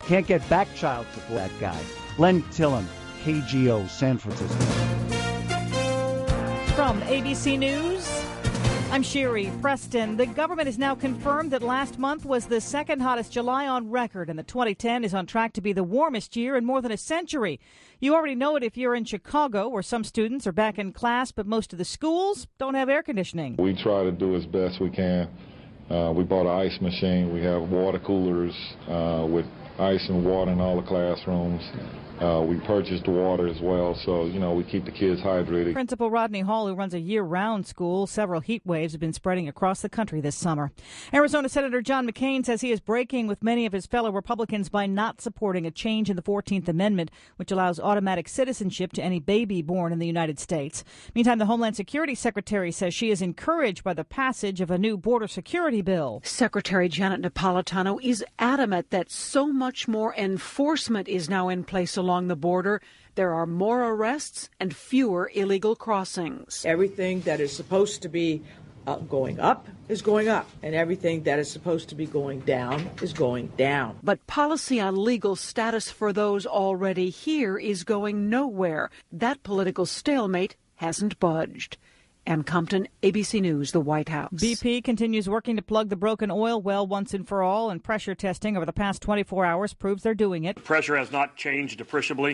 Can't get back child support, that guy. Len Tillum, KGO, San Francisco. From ABC News, I'm Sherry Preston. The government has now confirmed that last month was the second hottest July on record, and the 2010 is on track to be the warmest year in more than a century. You already know it if you're in Chicago, where some students are back in class, but most of the schools don't have air conditioning. We try to do as best we can. We bought an ice machine. We have water coolers with ice and water in all the classrooms. We purchased water as well, so, we keep the kids hydrated. Principal Rodney Hall, who runs a year-round school, several heat waves have been spreading across the country this summer. Arizona Senator John McCain says he is breaking with many of his fellow Republicans by not supporting a change in the 14th Amendment, which allows automatic citizenship to any baby born in the United States. Meantime, the Homeland Security Secretary says she is encouraged by the passage of a new border security bill. Secretary Janet Napolitano is adamant that so much more enforcement is now in place along the border. There are more arrests and fewer illegal crossings. Everything that is supposed to be going up is going up, and everything that is supposed to be going down is going down. But policy on legal status for those already here is going nowhere. That political stalemate hasn't budged. Ann Compton, ABC News, the White House. BP continues working to plug the broken oil well once and for all, and pressure testing over the past 24 hours proves they're doing it. Pressure has not changed appreciably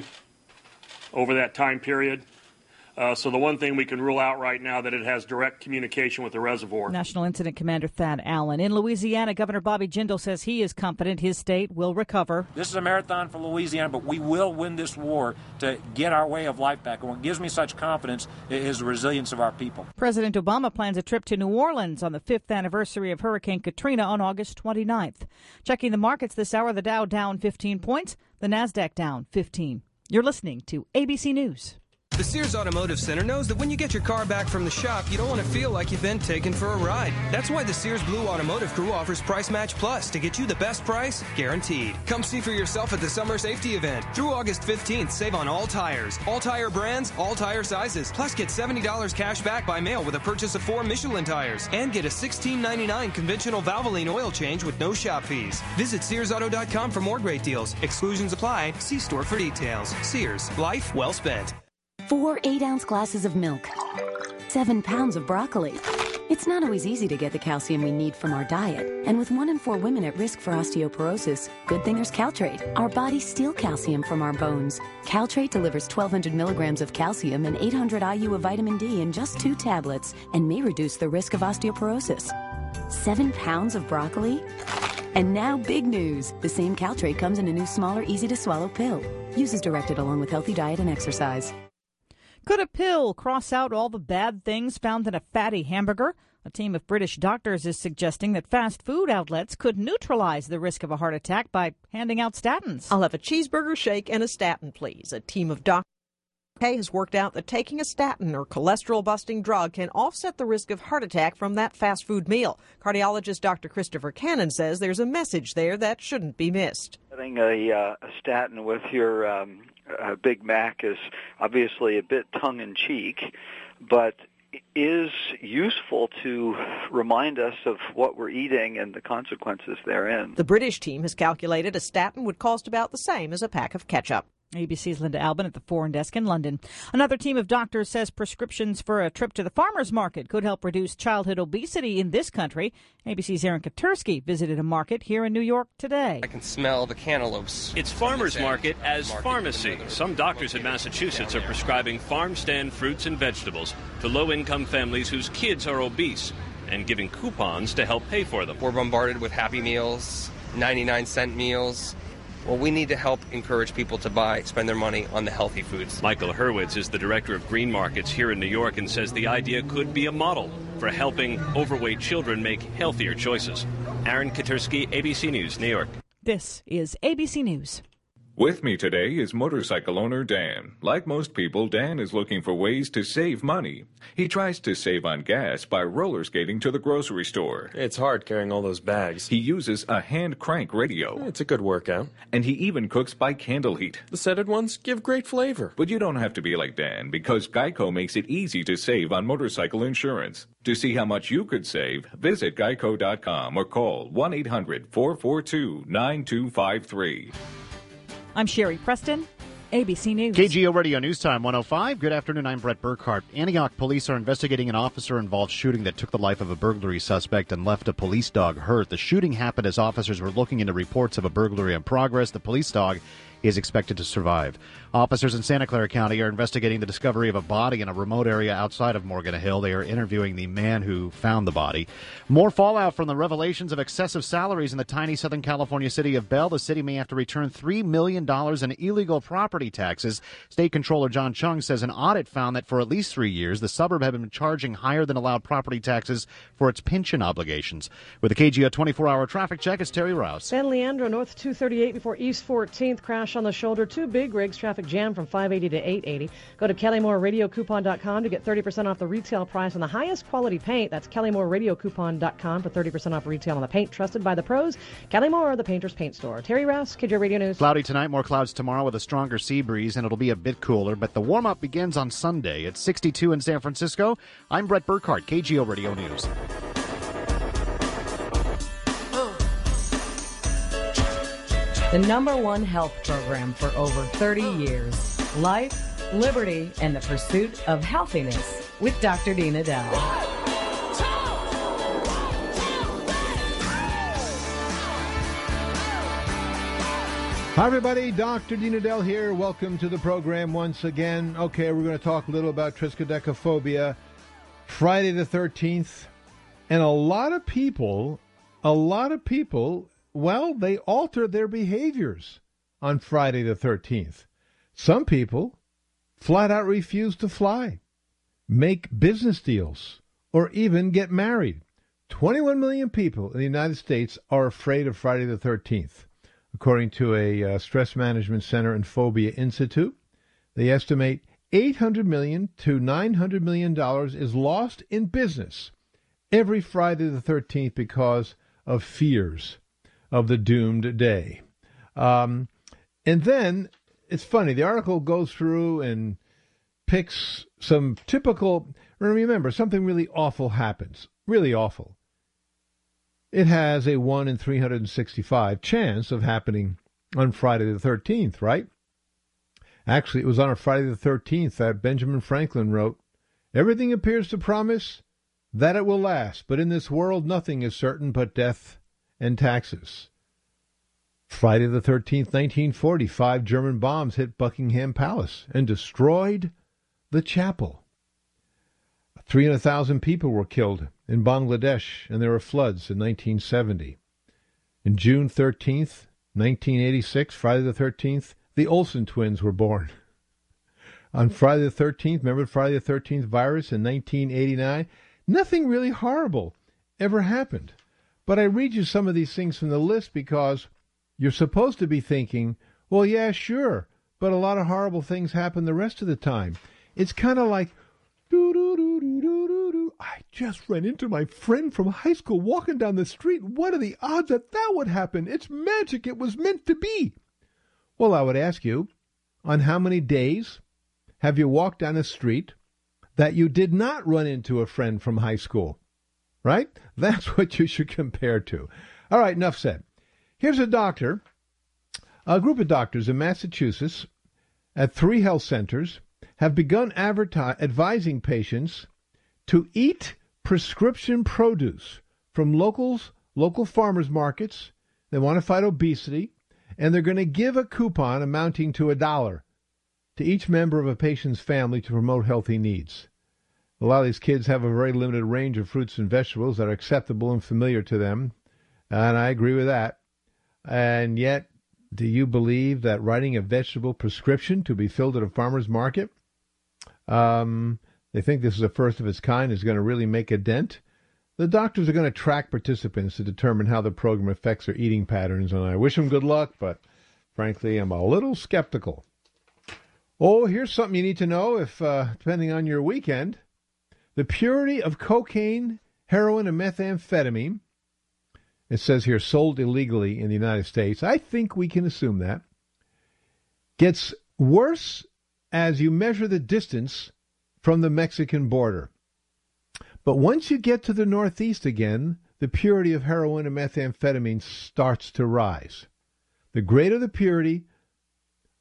over that time period. So the one thing we can rule out right now that it has direct communication with the reservoir. National Incident Commander Thad Allen. In Louisiana, Governor Bobby Jindal says he is confident his state will recover. This is a marathon for Louisiana, but we will win this war to get our way of life back. And what gives me such confidence is the resilience of our people. President Obama plans a trip to New Orleans on the 5th anniversary of Hurricane Katrina on August 29th. Checking the markets this hour, the Dow down 15 points, the NASDAQ down 15. You're listening to ABC News. The Sears Automotive Center knows that when you get your car back from the shop, you don't want to feel like you've been taken for a ride. That's why the Sears Blue Automotive Crew offers Price Match Plus to get you the best price, guaranteed. Come see for yourself at the Summer Safety Event. Through August 15th, save on all tires, all tire brands, all tire sizes. Plus, get $70 cash back by mail with a purchase of 4 Michelin tires. And get a $16.99 conventional Valvoline oil change with no shop fees. Visit SearsAuto.com for more great deals. Exclusions apply. See store for details. Sears. Life well spent. 4 8-ounce glasses of milk, 7 pounds of broccoli. It's not always easy to get the calcium we need from our diet. And with 1 in 4 women at risk for osteoporosis, good thing there's Caltrate. Our bodies steal calcium from our bones. Caltrate delivers 1,200 milligrams of calcium and 800 IU of vitamin D in just 2 tablets and may reduce the risk of osteoporosis. 7 pounds of broccoli? And now big news. The same Caltrate comes in a new, smaller, easy-to-swallow pill. Use as directed along with healthy diet and exercise. Could a pill cross out all the bad things found in a fatty hamburger? A team of British doctors is suggesting that fast food outlets could neutralize the risk of a heart attack by handing out statins. I'll have a cheeseburger, shake, and a statin, please. A team of doctors has worked out that taking a statin or cholesterol-busting drug can offset the risk of heart attack from that fast food meal. Cardiologist Dr. Christopher Cannon says there's a message there that shouldn't be missed. Having a statin with your Big Mac is obviously a bit tongue-in-cheek, but is useful to remind us of what we're eating and the consequences therein. The British team has calculated a statin would cost about the same as a pack of ketchup. ABC's Linda Albin at the Foreign Desk in London. Another team of doctors says prescriptions for a trip to the farmer's market could help reduce childhood obesity in this country. ABC's Aaron Katersky visited a market here in New York today. I can smell the cantaloupes. It's farmer's market as pharmacy. Some doctors in Massachusetts are prescribing farm stand fruits and vegetables to low-income families whose kids are obese and giving coupons to help pay for them. We're bombarded with Happy Meals, 99-cent meals. Well, we need to help encourage people to spend their money on the healthy foods. Michael Hurwitz is the director of Green Markets here in New York and says the idea could be a model for helping overweight children make healthier choices. Aaron Katersky, ABC News, New York. This is ABC News. With me today is motorcycle owner Dan. Like most people, Dan is looking for ways to save money. He tries to save on gas by roller skating to the grocery store. It's hard carrying all those bags. He uses a hand crank radio. It's a good workout. And he even cooks by candle heat. The scented ones give great flavor. But you don't have to be like Dan, because Geico makes it easy to save on motorcycle insurance. To see how much you could save, visit geico.com or call 1-800-442-9253. I'm Sherry Preston, ABC News. KGO Radio News Time 105. Good afternoon. I'm Brett Burkhart. Antioch police are investigating an officer-involved shooting that took the life of a burglary suspect and left a police dog hurt. The shooting happened as officers were looking into reports of a burglary in progress. The police dog is expected to survive. Officers in Santa Clara County are investigating the discovery of a body in a remote area outside of Morgan Hill. They are interviewing the man who found the body. More fallout from the revelations of excessive salaries in the tiny Southern California city of Bell. The city may have to return $3 million in illegal property taxes. State Controller John Chung says an audit found that for at least 3 years, the suburb had been charging higher than allowed property taxes for its pension obligations. With a KGO 24-hour traffic check, it's Terry Rouse. San Leandro, north 238 before East 14th. Crash on the shoulder. 2 big rigs. Traffic jam from 580 to 880. Go to KellyMooreRadioCoupon.com to get 30% off the retail price on the highest quality paint. That's KellyMooreRadioCoupon.com for 30% off retail on the paint trusted by the pros. Kelly Moore, the painter's paint store. Terry Rouse, KGO Radio News. Cloudy tonight, more clouds tomorrow with a stronger sea breeze, and it'll be a bit cooler, but the warm-up begins on Sunday. It's 62 in San Francisco. I'm Brett Burkhart, KGO Radio News. The #1 health program for over 30 years. Life, liberty, and the pursuit of healthiness with Dr. Dina Dell. Hi, everybody. Dr. Dina Dell here. Welcome to the program once again. Okay, we're going to talk a little about triskaidekaphobia, Friday the 13th. And a lot of people, well, they alter their behaviors on Friday the 13th. Some people flat out refuse to fly, make business deals, or even get married. 21 million people in the United States are afraid of Friday the 13th. According to a Stress Management Center and Phobia Institute, they estimate $800 million to $900 million is lost in business every Friday the 13th because of fears of the doomed day. And then, it's funny, the article goes through and picks some typical, remember, something really awful happens, really awful. It has a 1 in 365 chance of happening on Friday the 13th, right? Actually, it was on a Friday the 13th that Benjamin Franklin wrote, "Everything appears to promise that it will last, but in this world nothing is certain but death and taxes." Friday the 13th, 1940, 5 German bombs hit Buckingham Palace and destroyed the chapel. 300,000 people were killed in Bangladesh, and there were floods in 1970. On June 13th, 1986, Friday the 13th, the Olsen twins were born. On Friday the 13th, remember Friday the 13th virus in 1989? Nothing really horrible ever happened. But I read you some of these things from the list because you're supposed to be thinking, well, yeah, sure, but a lot of horrible things happen the rest of the time. It's kind of like, I just ran into my friend from high school walking down the street. What are the odds that that would happen? It's magic. It was meant to be. Well, I would ask you, on how many days have you walked down a street that you did not run into a friend from high school? Right? That's what you should compare to. All right, enough said. Here's a doctor, a group of doctors in Massachusetts at 3 health centers have begun advising patients to eat prescription produce from local farmers markets. They want to fight obesity, and they're going to give a coupon amounting to $1 to each member of a patient's family to promote healthy needs. A lot of these kids have a very limited range of fruits and vegetables that are acceptable and familiar to them, and I agree with that. And yet, do you believe that writing a vegetable prescription to be filled at a farmer's market, they think this is the first of its kind, is going to really make a dent? The doctors are going to track participants to determine how the program affects their eating patterns, and I wish them good luck, but frankly, I'm a little skeptical. Oh, here's something you need to know, if depending on your weekend. The purity of cocaine, heroin, and methamphetamine, it says here, sold illegally in the United States, I think we can assume that, gets worse as you measure the distance from the Mexican border. But once you get to the Northeast again, the purity of heroin and methamphetamine starts to rise. The greater the purity,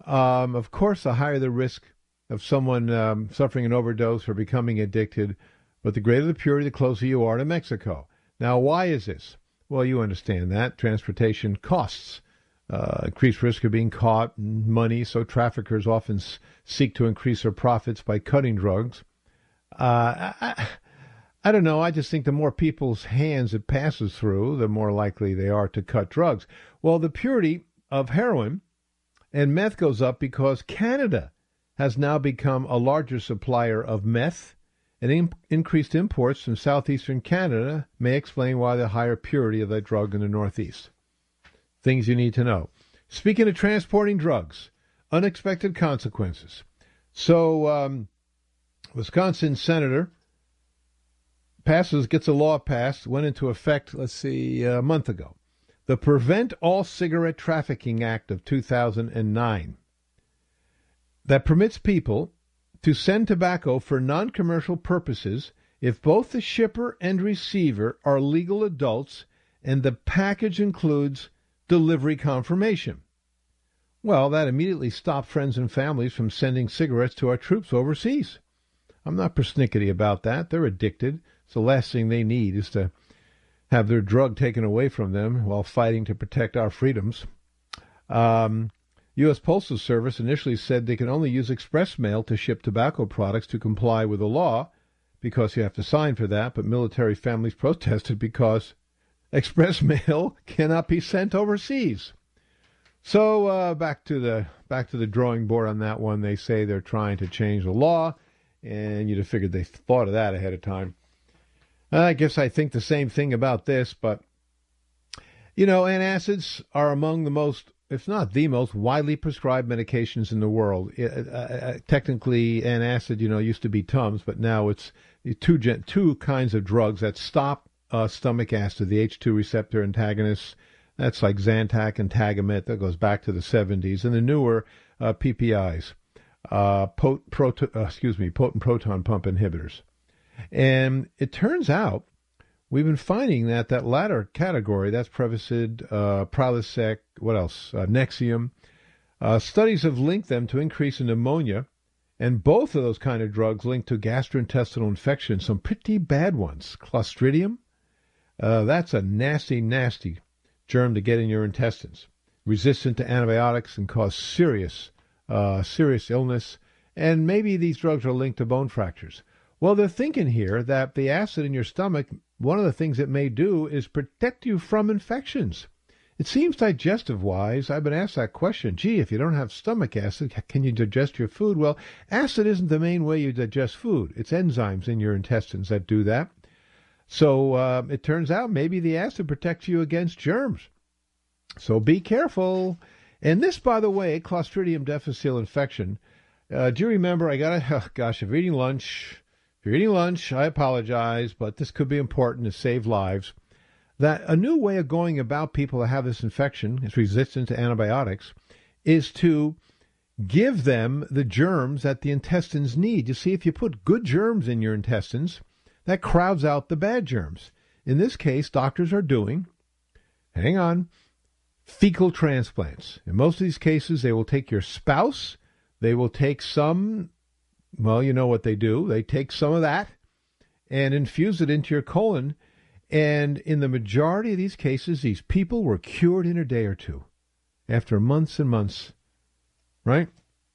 Of course, the higher the risk of someone suffering an overdose or becoming addicted, but the greater the purity, the closer you are to Mexico. Now, why is this? Well, you understand that. Transportation costs. Increased risk of being caught, and money, so traffickers often seek to increase their profits by cutting drugs. I don't know. I just think the more people's hands it passes through, the more likely they are to cut drugs. Well, the purity of heroin and meth goes up because Canada has now become a larger supplier of meth, and increased imports from southeastern Canada may explain why the higher purity of that drug in the Northeast. Things you need to know. Speaking of transporting drugs, unexpected consequences. So, Wisconsin senator gets a law passed, went into effect, a month ago. The Prevent All Cigarette Trafficking Act of 2009 that permits people to send tobacco for non-commercial purposes if both the shipper and receiver are legal adults and the package includes delivery confirmation. Well, that immediately stopped friends and families from sending cigarettes to our troops overseas. I'm not persnickety about that. They're addicted. So the last thing they need is to have their drug taken away from them while fighting to protect our freedoms. U.S. Postal Service initially said they can only use express mail to ship tobacco products to comply with the law because you have to sign for that, but military families protested because express mail cannot be sent overseas. So back to the drawing board on that one. They say they're trying to change the law, and you'd have figured they thought of that ahead of time. I guess I think the same thing about this, but, antacids are among the most, if not the most, widely prescribed medications in the world. Technically, antacid, used to be Tums, but now it's two kinds of drugs that stop stomach acid, the H2 receptor antagonists. That's like Zantac and Tagamet. That goes back to the 70s. And the newer PPIs, potent proton pump inhibitors. And it turns out we've been finding that latter category, that's Prevacid, Prilosec, what else? Nexium. Studies have linked them to increase in pneumonia, and both of those kind of drugs linked to gastrointestinal infections, some pretty bad ones. Clostridium, that's a nasty, nasty germ to get in your intestines. Resistant to antibiotics and cause serious illness, and maybe these drugs are linked to bone fractures. Well, they're thinking here that the acid in your stomach, one of the things it may do is protect you from infections. It seems digestive-wise, I've been asked that question. Gee, if you don't have stomach acid, can you digest your food? Well, acid isn't the main way you digest food. It's enzymes in your intestines that do that. So it turns out maybe the acid protects you against germs. So be careful. And this, by the way, Clostridium difficile infection, do you remember, if you're eating lunch, I apologize, but this could be important to save lives, that a new way of going about people that have this infection, is resistant to antibiotics, is to give them the germs that the intestines need. You see, if you put good germs in your intestines, that crowds out the bad germs. In this case, doctors are doing, fecal transplants. In most of these cases, they will take your spouse, they will take some, well, you know what they do. They take some of that and infuse it into your colon. And in the majority of these cases, these people were cured in a day or two after months and months, right?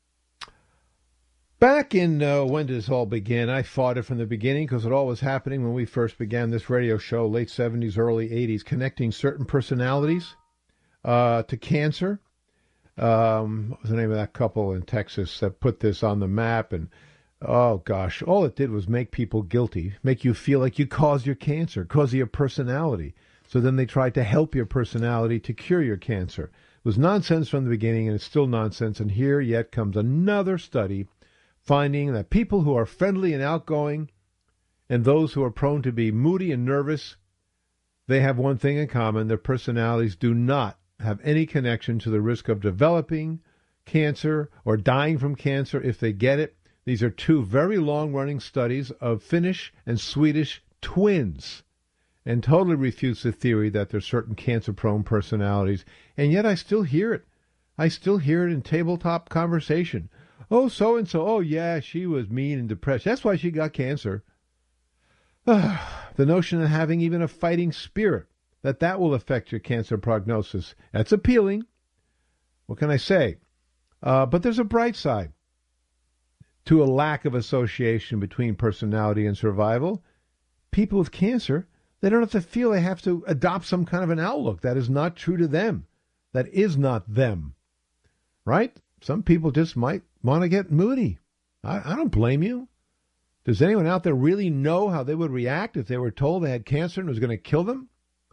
Back in, when did this all begin? I fought it from the beginning because it all was happening when we first began this radio show, late 70s, early 80s, connecting certain personalities to cancer. What was the name of that couple in Texas that put this on the map? And, oh, gosh, all it did was make people guilty, make you feel like you caused your cancer, because of your personality. So then they tried to help your personality to cure your cancer. It was nonsense from the beginning, and it's still nonsense. And here yet comes another study finding that people who are friendly and outgoing and those who are prone to be moody and nervous, they have one thing in common. Their personalities do not have any connection to the risk of developing cancer or dying from cancer if they get it. These are two very long-running studies of Finnish and Swedish twins, and totally refutes the theory that there's certain cancer-prone personalities. And yet I still hear it. I still hear it in tabletop conversation. Oh, so-and-so, oh, yeah, she was mean and depressed. That's why she got cancer. The notion of having even a fighting spirit, that will affect your cancer prognosis. That's appealing. What can I say? But there's a bright side to a lack of association between personality and survival. People with cancer, they don't have to feel they have to adopt some kind of an outlook. That is not true to them. That is not them. Right? Some people just might want to get moody. I don't blame you. Does anyone out there really know how they would react if they were told they had cancer and it was going to kill them?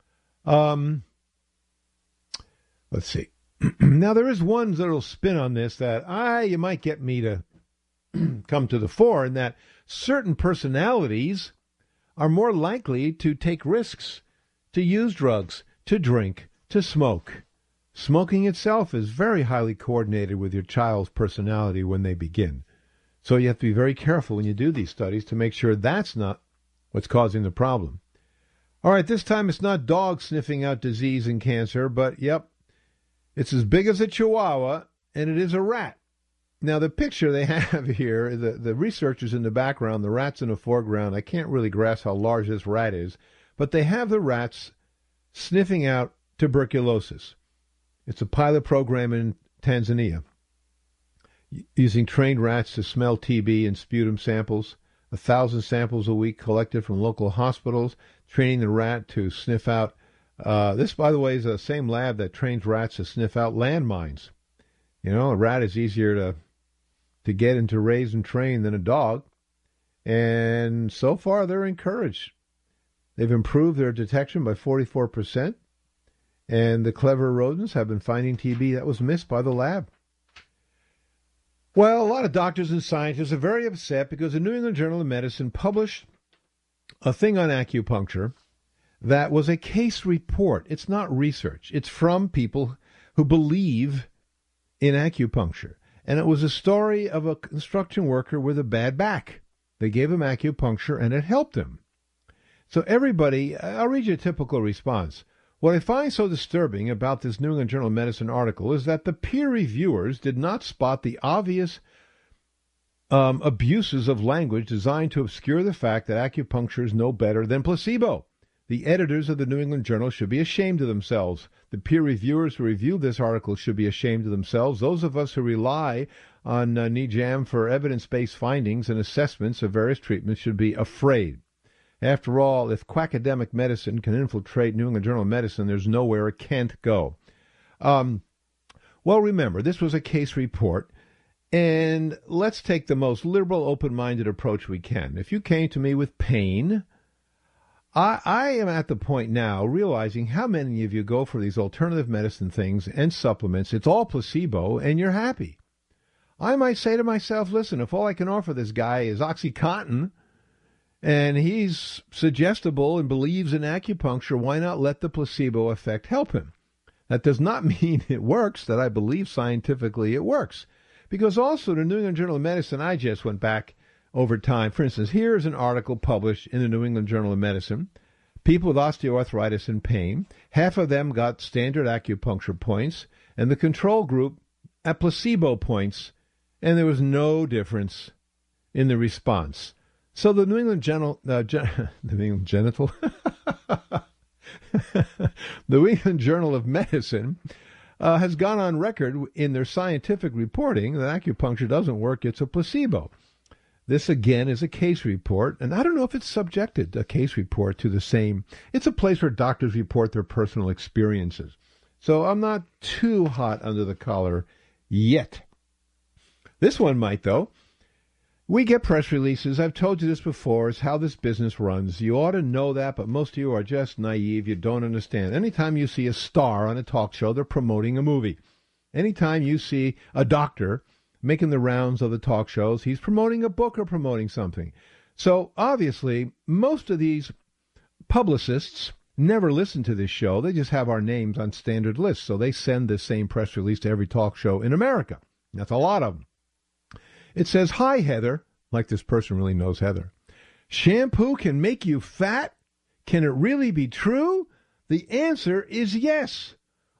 Let's see. Now, there is one little spin on this that you might get me to come to the fore, in that certain personalities are more likely to take risks, to use drugs, to drink, to smoke. Smoking itself is very highly coordinated with your child's personality when they begin. So you have to be very careful when you do these studies to make sure that's not what's causing the problem. All right, this time it's not dogs sniffing out disease and cancer, but, yep, it's as big as a chihuahua, and it is a rat. Now, the picture they have here, the researchers in the background, the rats in the foreground, I can't really grasp how large this rat is, but they have the rats sniffing out tuberculosis. It's a pilot program in Tanzania, using trained rats to smell TB and sputum samples. 1,000 samples a week collected from local hospitals, training the rat to sniff out. This, by the way, is the same lab that trains rats to sniff out landmines. You know, a rat is easier to get and to raise and train than a dog. And so far, they're encouraged. They've improved their detection by 44%. And the clever rodents have been finding TB that was missed by the lab. Well, a lot of doctors and scientists are very upset because the New England Journal of Medicine published a thing on acupuncture that was a case report. It's not research. It's from people who believe in acupuncture. And it was a story of a construction worker with a bad back. They gave him acupuncture and it helped him. So everybody, I'll read you a typical response. What I find so disturbing about this New England Journal of Medicine article is that the peer reviewers did not spot the obvious abuses of language designed to obscure the fact that acupuncture is no better than placebo. The editors of the New England Journal should be ashamed of themselves. The peer reviewers who reviewed this article should be ashamed of themselves. Those of us who rely on NEJAM for evidence-based findings and assessments of various treatments should be afraid. After all, if quackademic medicine can infiltrate New England Journal of Medicine, there's nowhere it can't go. Well, remember, this was a case report, and let's take the most liberal, open-minded approach we can. If you came to me with pain, I am at the point now realizing how many of you go for these alternative medicine things and supplements. It's all placebo, and you're happy. I might say to myself, listen, if all I can offer this guy is OxyContin, and he's suggestible and believes in acupuncture, why not let the placebo effect help him? That does not mean it works, that I believe scientifically it works. Because also the New England Journal of Medicine, I just went back over time. For instance, here's an article published in the New England Journal of Medicine. People with osteoarthritis and pain, half of them got standard acupuncture points, and the control group at placebo points, and there was no difference in the response. So the New England the New England Journal of Medicine has gone on record in their scientific reporting that acupuncture doesn't work, it's a placebo. This, again, is a case report, and I don't know if it's subjected, a case report, to the same. It's a place where doctors report their personal experiences. So I'm not too hot under the collar yet. This one might, though. We get press releases. I've told you this before. It's how this business runs. You ought to know that, but most of you are just naive. You don't understand. Anytime you see a star on a talk show, they're promoting a movie. Anytime you see a doctor making the rounds of the talk shows, he's promoting a book or promoting something. So, obviously, most of these publicists never listen to this show. They just have our names on standard lists. So they send the same press release to every talk show in America. That's a lot of them. It says, "Hi, Heather," like this person really knows Heather. "Shampoo can make you fat? Can it really be true? The answer is yes.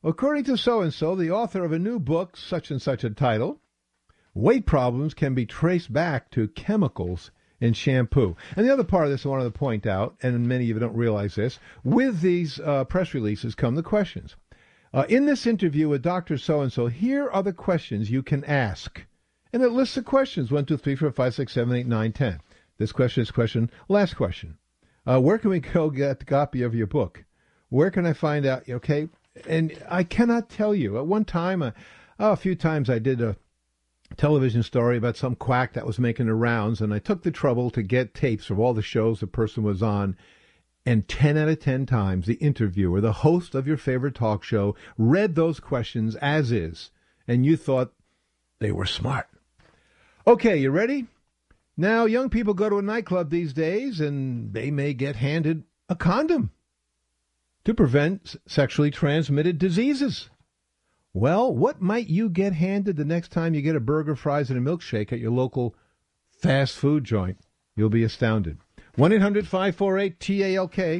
According to so-and-so, the author of a new book, such and such a title, weight problems can be traced back to chemicals in shampoo. And the other part of this I wanted to point out, and many of you don't realize this, with these press releases come the questions. In this interview with Dr. So-and-so, here are the questions you can ask. And it lists the questions, 1, 2, 3, 4, 5, 6, 7, 8, 9, 10. This question, last question. Where can we go get the copy of your book? Where can I find out? Okay, and I cannot tell you. At one time, a few times I did a television story about some quack that was making the rounds, and I took the trouble to get tapes of all the shows the person was on, and 10 out of 10 times the interviewer, the host of your favorite talk show, read those questions as is, and you thought they were smart. Okay, you ready? Now, young people go to a nightclub these days, and they may get handed a condom to prevent sexually transmitted diseases. Well, what might you get handed the next time you get a burger, fries, and a milkshake at your local fast food joint? You'll be astounded. 1-800-548-TALK.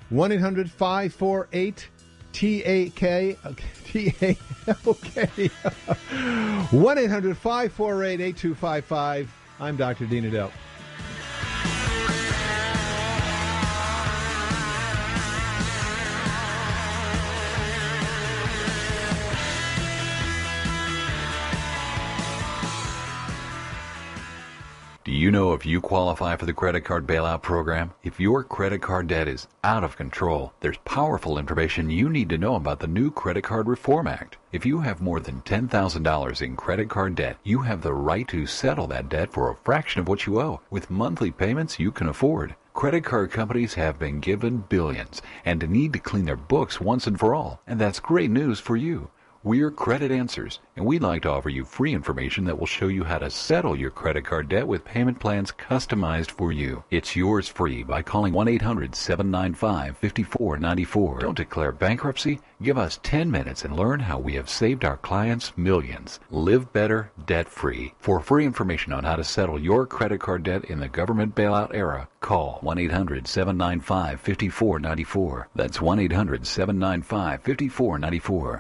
1-800-548-TALK. 1-800-548-8255. I'm Dr. Dean Edell. Do you know if you qualify for the credit card bailout program? If your credit card debt is out of control, there's powerful information you need to know about the new Credit Card Reform Act. If you have more than $10,000 in credit card debt, you have the right to settle that debt for a fraction of what you owe, with monthly payments you can afford. Credit card companies have been given billions and need to clean their books once and for all, and that's great news for you. We're Credit Answers, and we'd like to offer you free information that will show you how to settle your credit card debt with payment plans customized for you. It's yours free by calling 1-800-795-5494. Don't declare bankruptcy. Give us 10 minutes and learn how we have saved our clients millions. Live better, debt-free. For free information on how to settle your credit card debt in the government bailout era, call 1-800-795-5494. That's 1-800-795-5494.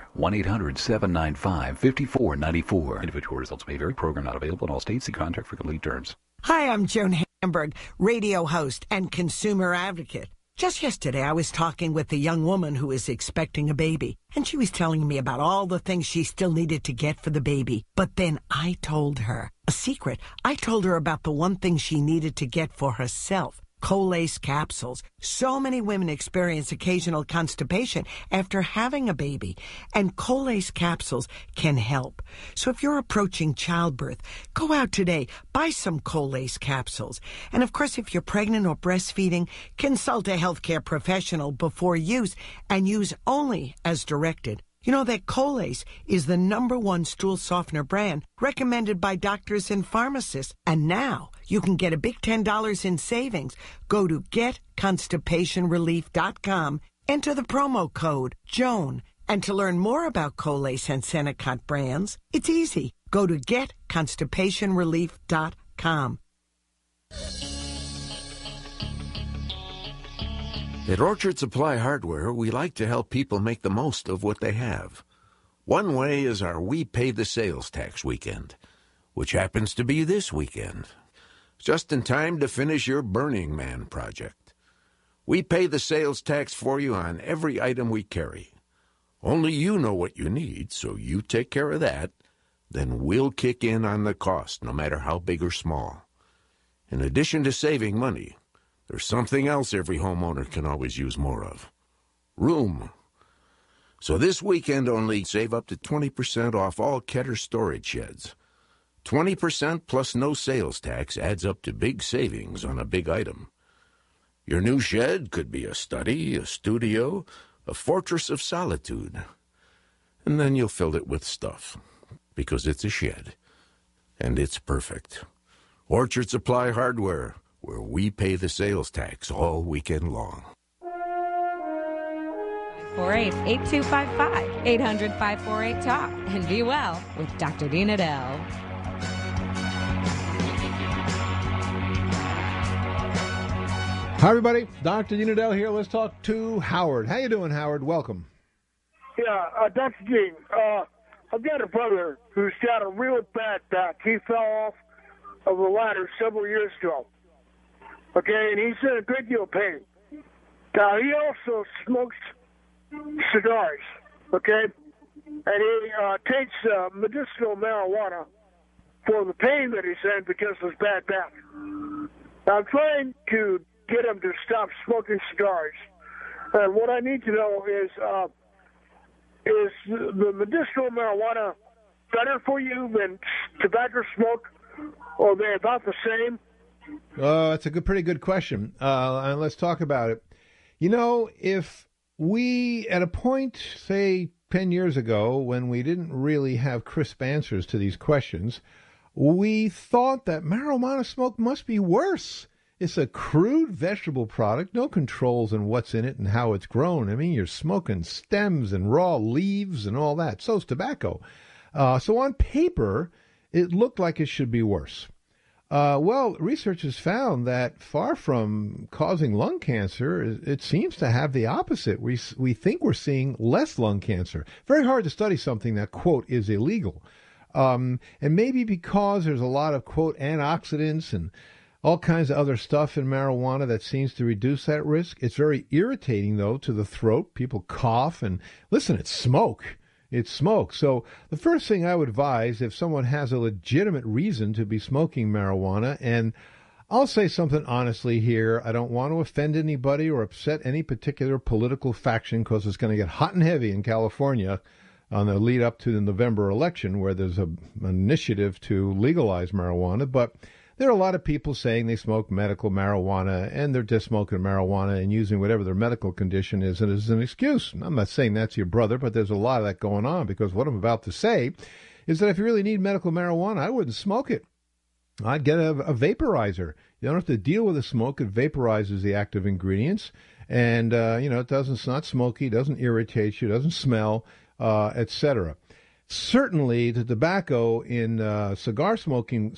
1-800-795-5494. Individual results may vary. Program not available in all states. See contract for complete terms. Hi, I'm Joan Hamburg, radio host and consumer advocate. Just yesterday, I was talking with a young woman who is expecting a baby, and she was telling me about all the things she still needed to get for the baby. But then I told her a secret. I told her about the one thing she needed to get for herself. Colace capsules. So many women experience occasional constipation after having a baby, and Colace capsules can help. So if you're approaching childbirth, go out today, buy some Colace capsules. And of course, if you're pregnant or breastfeeding, consult a healthcare professional before use, and use only as directed. You know that Colace is the #1 stool softener brand recommended by doctors and pharmacists. And now you can get a big $10 in savings. Go to getconstipationrelief.com, enter the promo code JOAN. And to learn more about Colace and Senecot brands, it's easy. Go to getconstipationrelief.com. At Orchard Supply Hardware, we like to help people make the most of what they have. One way is our We Pay the Sales Tax weekend, which happens to be this weekend, just in time to finish your Burning Man project. We pay the sales tax for you on every item we carry. Only you know what you need, so you take care of that. Then we'll kick in on the cost, no matter how big or small. In addition to saving money, there's something else every homeowner can always use more of. Room. So this weekend only, save up to 20% off all Ketter storage sheds. 20% plus no sales tax adds up to big savings on a big item. Your new shed could be a study, a studio, a fortress of solitude. And then you'll fill it with stuff, because it's a shed. And it's perfect. Orchard Supply Hardware, where we pay the sales tax all weekend long. 848-8255, 800-548-TALK, and be well with Dr. Dean Edell. Hi, everybody. Dr. Dean Edell here. Let's talk to Howard. How you doing, Howard? Welcome. Yeah, Dr. Dean, I've got a brother who's got a real bad back. He fell off of a ladder several years ago. Okay, and he's in a great deal of pain. Now, he also smokes cigars, okay? And he takes medicinal marijuana for the pain that he's in because of his bad back. Now, I'm trying to get him to stop smoking cigars. And what I need to know is the medicinal marijuana better for you than tobacco smoke, or are they about the same? That's a pretty good question. And let's talk about it. You know, if we, at a point, say 10 years ago, when we didn't really have crisp answers to these questions, we thought that marijuana smoke must be worse. It's a crude vegetable product, no controls on what's in it and how it's grown. I mean, you're smoking stems and raw leaves and all that. So's tobacco. So on paper, it looked like it should be worse. Well, researchers found that far from causing lung cancer, it seems to have the opposite. We think we're seeing less lung cancer. Very hard to study something that, quote, is illegal. And maybe because there's a lot of, quote, antioxidants and all kinds of other stuff in marijuana that seems to reduce that risk. It's very irritating, though, to the throat. People cough and, listen, it's smoke. It's smoke. So the first thing I would advise, if someone has a legitimate reason to be smoking marijuana, and I'll say something honestly here, I don't want to offend anybody or upset any particular political faction because it's going to get hot and heavy in California on the lead up to the November election where there's an initiative to legalize marijuana. But there are a lot of people saying they smoke medical marijuana, and they're just smoking marijuana and using whatever their medical condition is as an excuse. I'm not saying that's your brother, but there's a lot of that going on, because what I'm about to say is that if you really need medical marijuana, I wouldn't smoke it. I'd get a vaporizer. You don't have to deal with the smoke. It vaporizes the active ingredients, and it's not smoky, doesn't irritate you, doesn't smell, etc. Certainly, the tobacco in cigar smoking,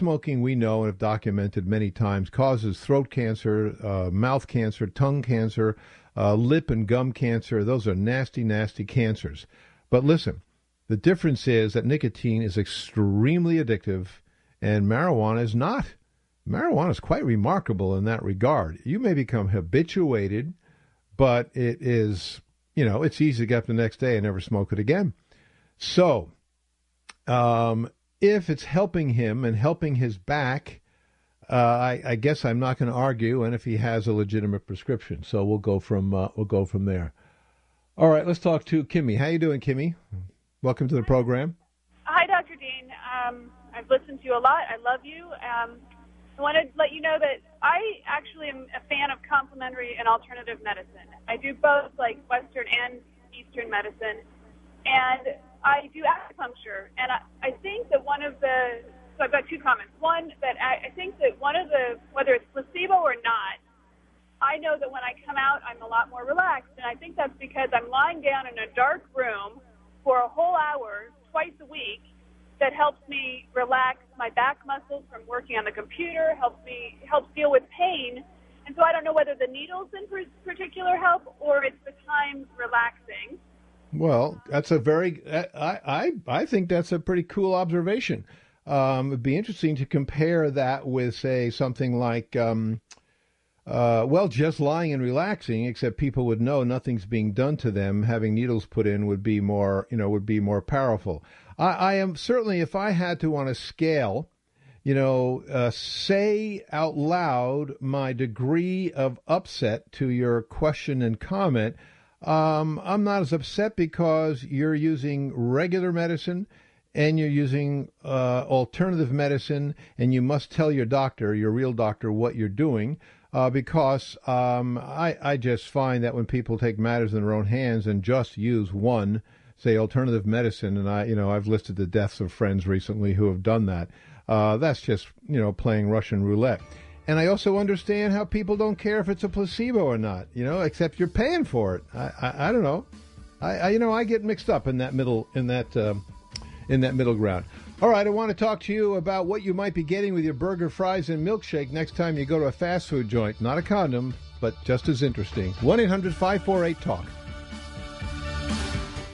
we know and have documented many times, causes throat cancer, mouth cancer, tongue cancer, lip and gum cancer. Those are nasty, nasty cancers. But listen, the difference is that nicotine is extremely addictive, and marijuana is not. Marijuana is quite remarkable in that regard. You may become habituated, but it is, it's easy to get up the next day and never smoke it again. So, if it's helping him and helping his back, I guess I'm not going to argue. And if he has a legitimate prescription, so we'll go from there. All right, let's talk to Kimmy. How you doing, Kimmy? Welcome to the program. Hi, Dr. Dean. I've listened to you a lot. I love you. I want to let you know that I actually am a fan of complementary and alternative medicine. I do both, like Western and Eastern medicine, and I do acupuncture, and I think that so I've got two comments. One, that I think that whether it's placebo or not, I know that when I come out, I'm a lot more relaxed, and I think that's because I'm lying down in a dark room for a whole hour, twice a week, that helps me relax my back muscles from working on the computer, helps deal with pain, and so I don't know whether the needles in particular help or it's the time relaxing. Well, that's I think that's a pretty cool observation. It'd be interesting to compare that with, say, something like, just lying and relaxing, except people would know nothing's being done to them. Having needles put in would be more powerful. I am certainly, if I had to on a scale, say out loud my degree of upset to your question and comment, I'm not as upset because you're using regular medicine and you're using alternative medicine, and you must tell your doctor, your real doctor, what you're doing, because I just find that when people take matters in their own hands and just use one, say, alternative medicine, and I've listed the deaths of friends recently who have done that, that's just, playing Russian roulette. And I also understand how people don't care if it's a placebo or not, except you're paying for it. I don't know. I get mixed up in that middle ground. All right, I want to talk to you about what you might be getting with your burger, fries, and milkshake next time you go to a fast food joint. Not a condom, but just as interesting. 1-800-548-TALK.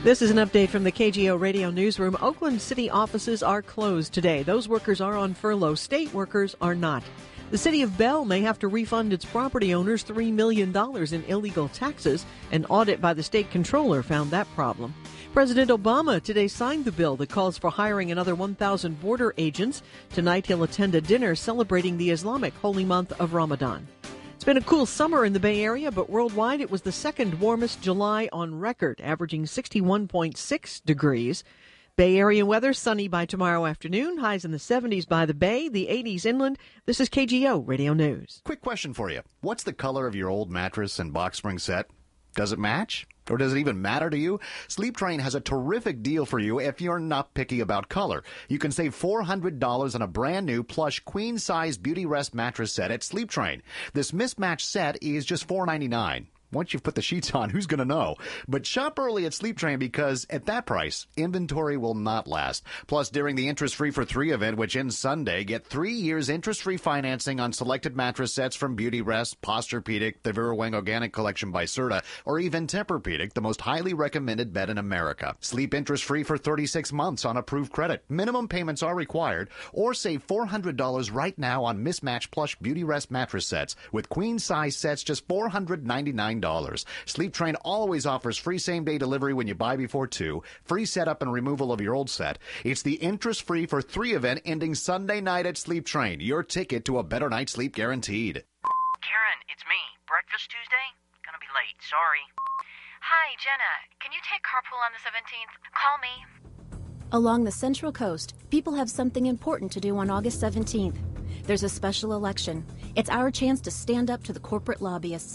This is an update from the KGO Radio Newsroom. Oakland City offices are closed today. Those workers are on furlough. State workers are not. The city of Bell may have to refund its property owners $3 million in illegal taxes. An audit by the state comptroller found that problem. President Obama today signed the bill that calls for hiring another 1,000 border agents. Tonight he'll attend a dinner celebrating the Islamic holy month of Ramadan. It's been a cool summer in the Bay Area, but worldwide it was the second warmest July on record, averaging 61.6 degrees. Bay Area weather, sunny by tomorrow afternoon, highs in the 70s by the Bay, the 80s inland. This is KGO Radio News. Quick question for you. What's the color of your old mattress and box spring set? Does it match? Or does it even matter to you? Sleep Train has a terrific deal for you if you're not picky about color. You can save $400 on a brand new plush queen-size Beauty Rest mattress set at Sleep Train. This mismatched set is just $4.99. Once you've put the sheets on, who's going to know? But shop early at Sleep Train because at that price, inventory will not last. Plus, during the Interest-Free for 3 event, which ends Sunday, get 3 years interest-free financing on selected mattress sets from Beauty Rest, Posturepedic, the Vera Wang Organic Collection by Serta, or even Tempur-Pedic, the most highly recommended bed in America. Sleep interest-free for 36 months on approved credit. Minimum payments are required. Or save $400 right now on mismatched plush Beauty Rest mattress sets. With queen-size sets, just $499. Sleep Train always offers free same-day delivery when you buy before 2, free setup and removal of your old set. It's the interest-free for 3 event ending Sunday night at Sleep Train. Your ticket to a better night's sleep guaranteed. Karen, it's me. Breakfast Tuesday? Gonna be late, sorry. Hi, Jenna. Can you take carpool on the 17th? Call me. Along the Central Coast, people have something important to do on August 17th. There's a special election. It's our chance to stand up to the corporate lobbyists.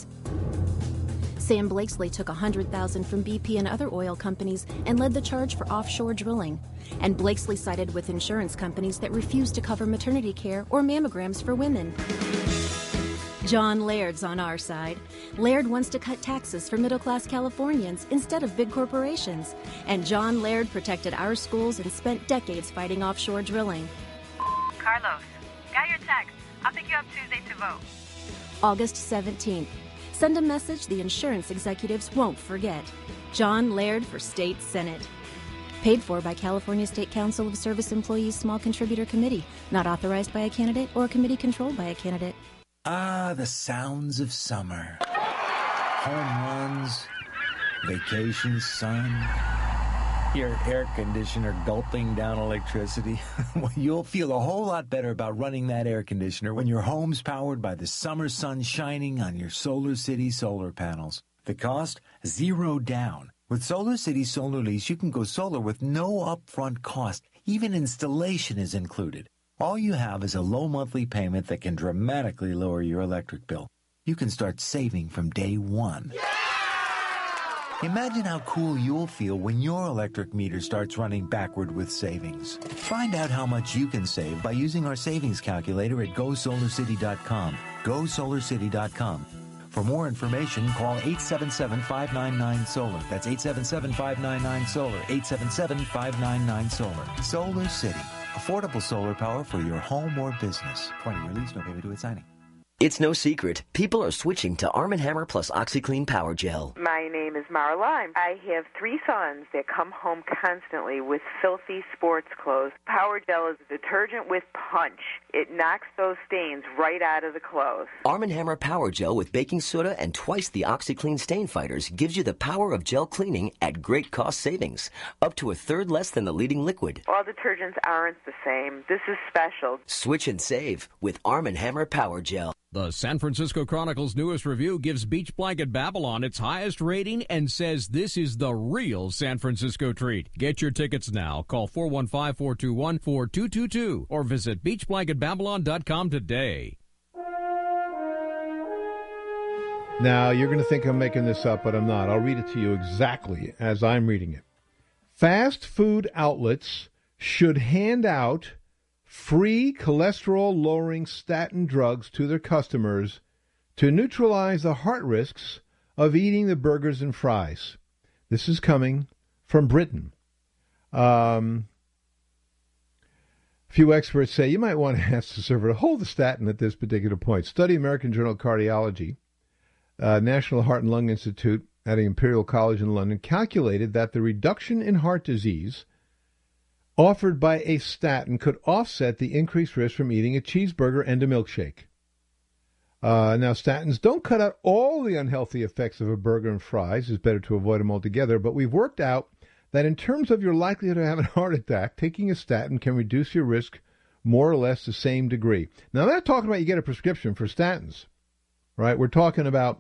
Sam Blakesley took $100,000 from BP and other oil companies and led the charge for offshore drilling. And Blakesley sided with insurance companies that refused to cover maternity care or mammograms for women. John Laird's on our side. Laird wants to cut taxes for middle-class Californians instead of big corporations. And John Laird protected our schools and spent decades fighting offshore drilling. Carlos, got your text. I'll pick you up Tuesday to vote. August 17th. Send a message the insurance executives won't forget. John Laird for State Senate. Paid for by California State Council of Service Employees Small Contributor Committee. Not authorized by a candidate or a committee controlled by a candidate. Ah, the sounds of summer. Home runs, vacation sun, your air conditioner gulping down electricity. Well, you'll feel a whole lot better about running that air conditioner when your home's powered by the summer sun shining on your Solar City solar panels. The cost? $0 down. With Solar City Solar Lease, you can go solar with no upfront cost. Even installation is included. All you have is a low monthly payment that can dramatically lower your electric bill. You can start saving from day one. Yeah! Imagine how cool you'll feel when your electric meter starts running backward with savings. Find out how much you can save by using our savings calculator at GoSolarCity.com. GoSolarCity.com. For more information, call 877-599-SOLAR. That's 877-599-SOLAR. 877-599-SOLAR. Solar City. Affordable solar power for your home or business. 20-year lease, no payment due at signing. It's no secret. People are switching to Arm & Hammer plus OxyClean Power Gel. My name is Marla. I have 3 sons that come home constantly with filthy sports clothes. Power Gel is a detergent with punch. It knocks those stains right out of the clothes. Arm & Hammer Power Gel with baking soda and twice the OxyClean Stain Fighters gives you the power of gel cleaning at great cost savings. Up to 1/3 less than the leading liquid. All detergents aren't the same. This is special. Switch and save with Arm & Hammer Power Gel. The San Francisco Chronicle's newest review gives Beach Blanket Babylon its highest rating and says this is the real San Francisco treat. Get your tickets now. Call 415-421-4222 or visit beachblanketbabylon.com today. Now, you're going to think I'm making this up, but I'm not. I'll read it to you exactly as I'm reading it. Fast food outlets should hand out free cholesterol-lowering statin drugs to their customers to neutralize the heart risks of eating the burgers and fries. This is coming from Britain. Few experts say you might want to ask the server to hold the statin at this particular point. Study American Journal of Cardiology, National Heart and Lung Institute, at Imperial College in London calculated that the reduction in heart disease offered by a statin could offset the increased risk from eating a cheeseburger and a milkshake. Now, statins don't cut out all the unhealthy effects of a burger and fries. It's better to avoid them altogether. But we've worked out that in terms of your likelihood of having a heart attack, taking a statin can reduce your risk more or less the same degree. Now, I'm not talking about you get a prescription for statins, right? We're talking about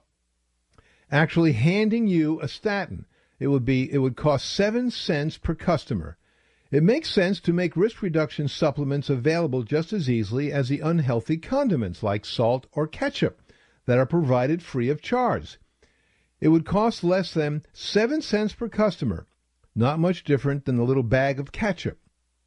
actually handing you a statin. It would cost 7 cents per customer. It makes sense to make risk reduction supplements available just as easily as the unhealthy condiments like salt or ketchup that are provided free of charge. It would cost less than 7 cents per customer, not much different than the little bag of ketchup.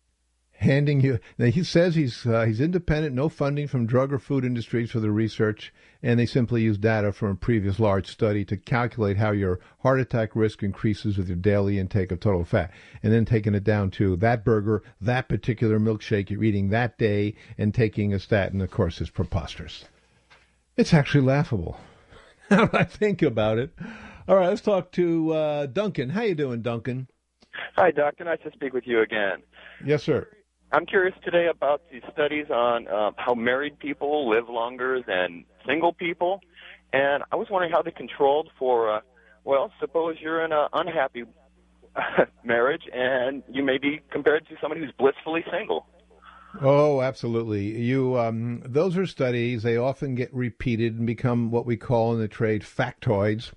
Handing you, now he says he's independent, no funding from drug or food industries for the research, and they simply use data from a previous large study to calculate how your heart attack risk increases with your daily intake of total fat, and then taking it down to that burger, that particular milkshake you're eating that day, and taking a statin, of course, is preposterous. It's actually laughable. Now that I think about it. All right, let's talk to Duncan. How you doing, Duncan? Hi, Doctor. Nice to speak with you again. Yes, sir. I'm curious today about the studies on how married people live longer than single people, and I was wondering how they controlled for, suppose you're in an unhappy marriage, and you may be compared to somebody who's blissfully single. Oh, absolutely. Those are studies. They often get repeated and become what we call in the trade factoids.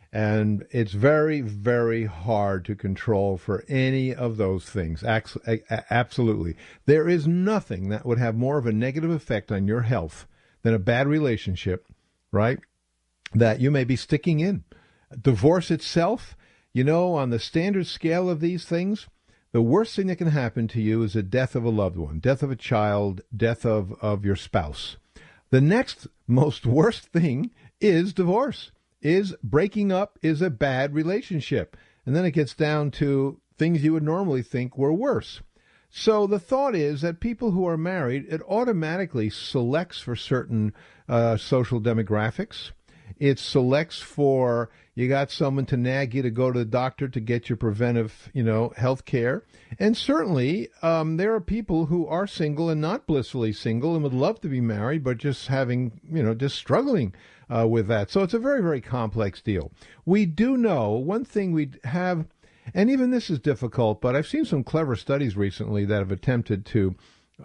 And it's very, very hard to control for any of those things. Absolutely. There is nothing that would have more of a negative effect on your health than a bad relationship, right, that you may be sticking in. Divorce itself, on the standard scale of these things, the worst thing that can happen to you is the death of a loved one, death of a child, death of your spouse. The next most worst thing is divorce. Is breaking up is a bad relationship. And then it gets down to things you would normally think were worse. So the thought is that people who are married, it automatically selects for certain social demographics. It selects for, you got someone to nag you to go to the doctor to get your preventive, health care. And certainly there are people who are single and not blissfully single and would love to be married, but just having, just struggling with that. So it's a very, very complex deal. We do know one thing we have, and even this is difficult, but I've seen some clever studies recently that have attempted to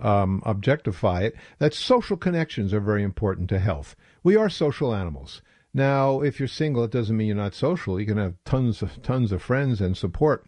objectify it, that social connections are very important to health. We are social animals. Now, if you're single, it doesn't mean you're not social. You can have tons of friends and support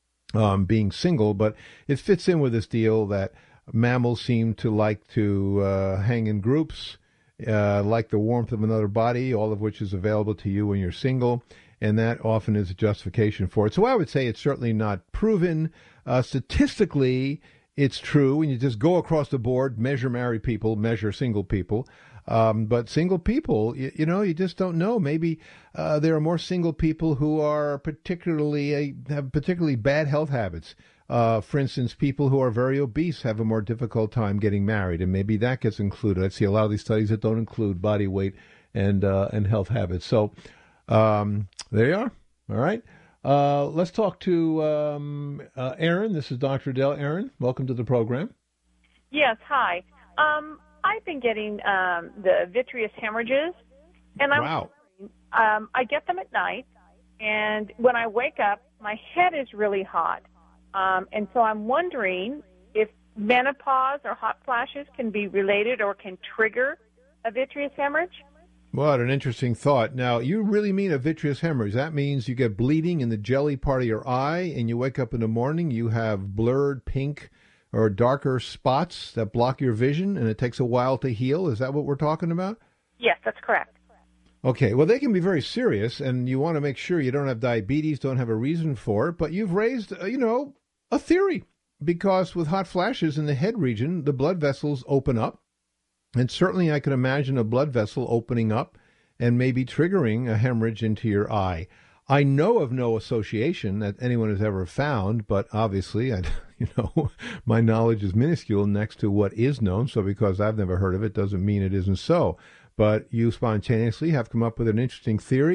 being single, but it fits in with this deal that mammals seem to like to hang in groups, like the warmth of another body, all of which is available to you when you're single, and that often is a justification for it. So I would say it's certainly not proven. Statistically, it's true. When you just go across the board, measure married people, measure single people. But single people, you just don't know. Maybe there are more single people who are have particularly bad health habits. For instance, people who are very obese have a more difficult time getting married, and maybe that gets included. I see a lot of these studies that don't include body weight and health habits. So there you are. All right. Let's talk to Aaron. This is Dr. Adele. Aaron, welcome to the program. Yes, hi. I've been getting the vitreous hemorrhages, and I get them at night, and when I wake up, my head is really hot. And so I'm wondering if menopause or hot flashes can be related or can trigger a vitreous hemorrhage. What an interesting thought. Now, you really mean a vitreous hemorrhage. That means you get bleeding in the jelly part of your eye, and you wake up in the morning, you have blurred pink or darker spots that block your vision, and it takes a while to heal. Is that what we're talking about? Yes, that's correct. Okay, well, they can be very serious, and you want to make sure you don't have diabetes, don't have a reason for it, but you've raised, a theory, because with hot flashes in the head region, the blood vessels open up, and certainly I can imagine a blood vessel opening up and maybe triggering a hemorrhage into your eye. I know of no association that anyone has ever found, but obviously, my knowledge is minuscule next to what is known, so because I've never heard of it doesn't mean it isn't so. But you spontaneously have come up with an interesting theory,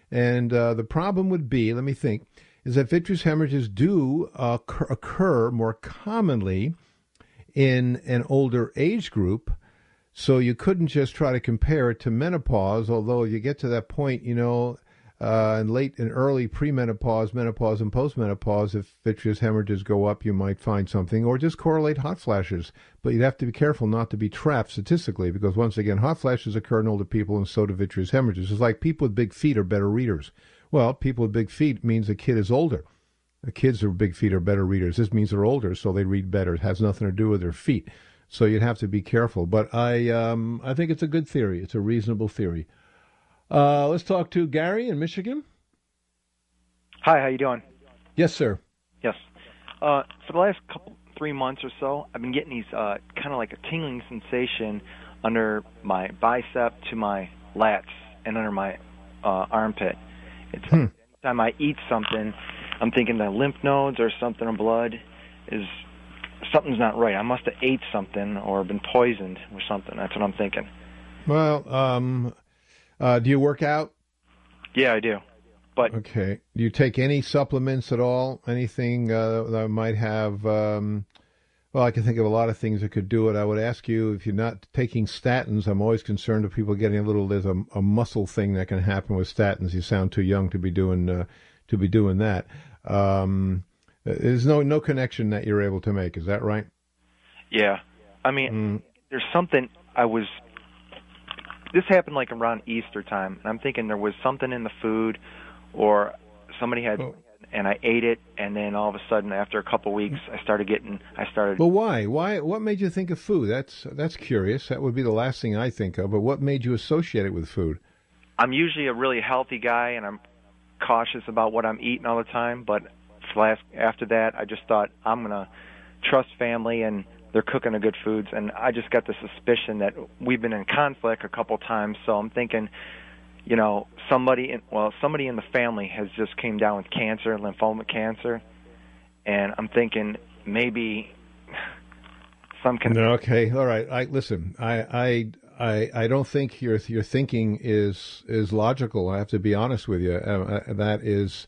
And the problem would be, let me think, is that vitreous hemorrhages do occur more commonly in an older age group. So you couldn't just try to compare it to menopause, although you get to that point, in late and early premenopause, menopause, and postmenopause, if vitreous hemorrhages go up, you might find something, or just correlate hot flashes. But you'd have to be careful not to be trapped statistically, because once again, hot flashes occur in older people, and so do vitreous hemorrhages. It's like people with big feet are better readers. Well, people with big feet means a kid is older. Kids with big feet are better readers. This means they're older, so they read better. It has nothing to do with their feet. So you'd have to be careful. But I think it's a good theory. It's a reasonable theory. Let's talk to Gary in Michigan. Hi, how you doing? Yes, sir. Yes. For the last 3 months or so, I've been getting these kind of like a tingling sensation under my bicep to my lats and under my armpit. It's every time I eat something, I'm thinking the lymph nodes or something or blood something's not right. I must have ate something or been poisoned or something. That's what I'm thinking. Well, do you work out? Yeah, I do. But okay. Do you take any supplements at all? Anything that might have? Well, I can think of a lot of things that could do it. I would ask you, if you're not taking statins, I'm always concerned of people getting there's a muscle thing that can happen with statins. You sound too young to be doing that. There's no connection that you're able to make. Is that right? Yeah. I mean, there's something this happened like around Easter time, and I'm thinking there was something in the food or somebody had, and I ate it, and then all of a sudden, after a couple of weeks, I started. Well, why? What made you think of food? That's curious. That would be the last thing I think of. But what made you associate it with food? I'm usually a really healthy guy, and I'm cautious about what I'm eating all the time. But after that, I just thought I'm gonna trust family, and they're cooking the good foods. And I just got the suspicion that we've been in conflict a couple times. So I'm thinking, somebody in the family has just came down with cancer, lymphoma cancer, and I'm thinking maybe some kind of... Okay, all right. Listen, I don't think your thinking is logical. I have to be honest with you. That is,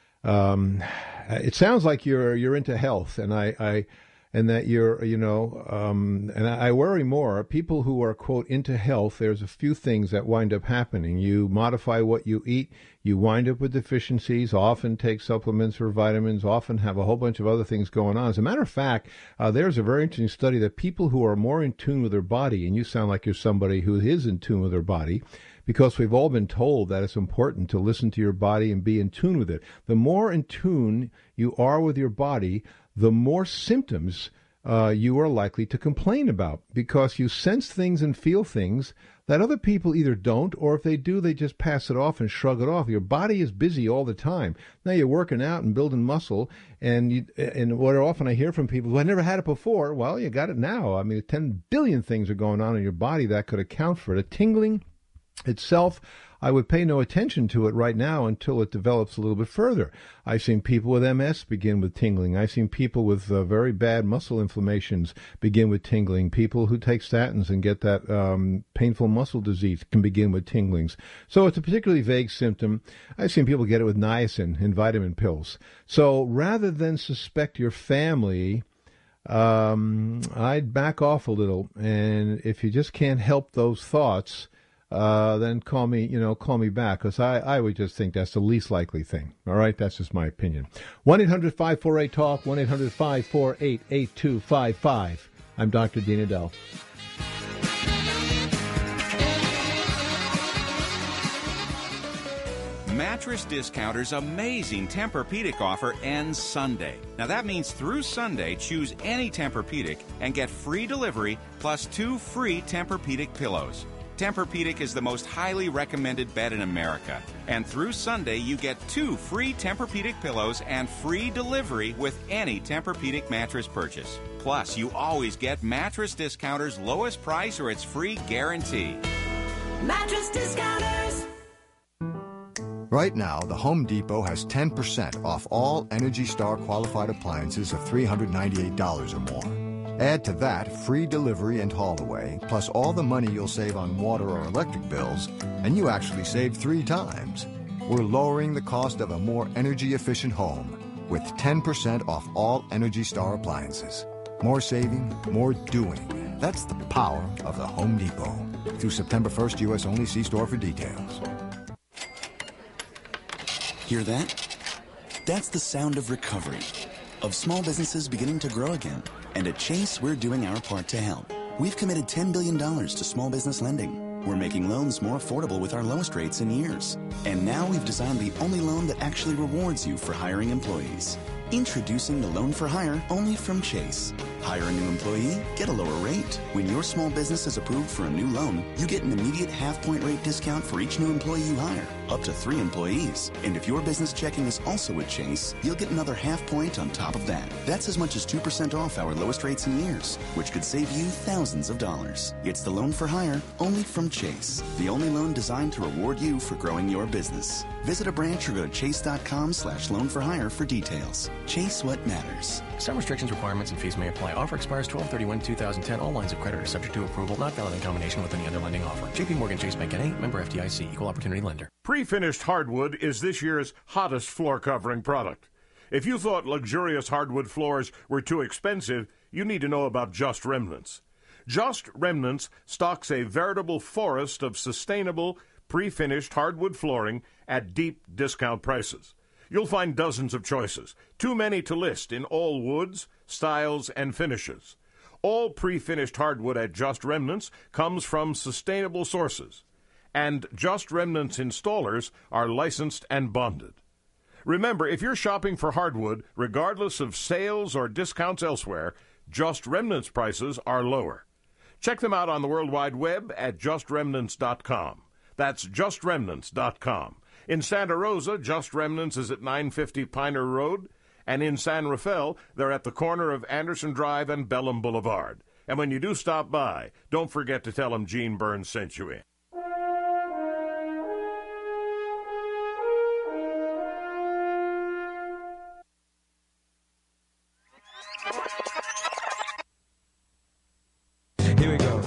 it sounds like you're into health, and and that you're, and I worry more. People who are, quote, into health, there's a few things that wind up happening. You modify what you eat, you wind up with deficiencies, often take supplements or vitamins, often have a whole bunch of other things going on. As a matter of fact, there's a very interesting study that people who are more in tune with their body, and you sound like you're somebody who is in tune with their body, because we've all been told that it's important to listen to your body and be in tune with it. The more in tune you are with your body, the more symptoms you are likely to complain about, because you sense things and feel things that other people either don't, or if they do, they just pass it off and shrug it off. Your body is busy all the time. Now you're working out and building muscle, and what often I hear from people, well, I never had it before. Well, you got it now. I mean, 10 billion things are going on in your body that could account for it. The tingling itself, I would pay no attention to it right now until it develops a little bit further. I've seen people with MS begin with tingling. I've seen people with very bad muscle inflammations begin with tingling. People who take statins and get that painful muscle disease can begin with tinglings. So it's a particularly vague symptom. I've seen people get it with niacin and vitamin pills. So rather than suspect your family, I'd back off a little. And if you just can't help those thoughts, then call me back, because I would just think that's the least likely thing. All right? That's just my opinion. 1-800-548-TALK, 1-800-548-8255. I'm Dr. Dean Edell. Mattress Discounter's amazing Tempur-Pedic offer ends Sunday. Now that means through Sunday, choose any Tempur-Pedic and get free delivery plus 2 free Tempur-Pedic pillows. Tempur-Pedic is the most highly recommended bed in America. And through Sunday, you get 2 free Tempur-Pedic pillows and free delivery with any Tempur-Pedic mattress purchase. Plus, you always get Mattress Discounter's lowest price or its free guarantee. Mattress Discounters. Right now, the Home Depot has 10% off all Energy Star qualified appliances of $398 or more. Add to that free delivery and haul away, plus all the money you'll save on water or electric bills, and you actually save 3 times. we're lowering the cost of a more energy-efficient home with 10% off all Energy Star appliances. More saving, more doing. That's the power of the Home Depot. Through September 1st, U.S. only. See store for details. Hear that? That's the sound of recovery, of small businesses beginning to grow again. And at Chase, we're doing our part to help. We've committed $10 billion to small business lending. We're making loans more affordable with our lowest rates in years. And now we've designed the only loan that actually rewards you for hiring employees. Introducing the Loan for Hire only from Chase. Hire a new employee, get a lower rate. When your small business is approved for a new loan, you get an immediate half-point rate discount for each new employee you hire, up to 3 employees. And if your business checking is also with Chase, you'll get another half-point on top of that. That's as much as 2% off our lowest rates in years, which could save you thousands of dollars. It's the Loan for Hire only from Chase, the only loan designed to reward you for growing your business. Visit a branch or go to chase.com/loan-for-hire for details. Chase, what matters. Some restrictions, requirements, and fees may apply. Offer expires 12/31/2010. All lines of credit are subject to approval. Not valid in combination with any other lending offer. J.P. Morgan Chase Bank N.A. Member FDIC. Equal opportunity lender. Pre-finished hardwood is this year's hottest floor covering product. If you thought luxurious hardwood floors were too expensive, you need to know about Just Remnants. Just Remnants stocks a veritable forest of sustainable, pre-finished hardwood flooring at deep discount prices. You'll find dozens of choices, too many to list, in all woods, styles, and finishes. All pre-finished hardwood at Just Remnants comes from sustainable sources, and Just Remnants installers are licensed and bonded. Remember, if you're shopping for hardwood, regardless of sales or discounts elsewhere, Just Remnants prices are lower. Check them out on the World Wide Web at justremnants.com. That's justremnants.com. In Santa Rosa, Just Remnants is at 950 Piner Road, and in San Rafael, they're at the corner of Anderson Drive and Bellum Boulevard. And when you do stop by, don't forget to tell them Gene Burns sent you in. Here we go.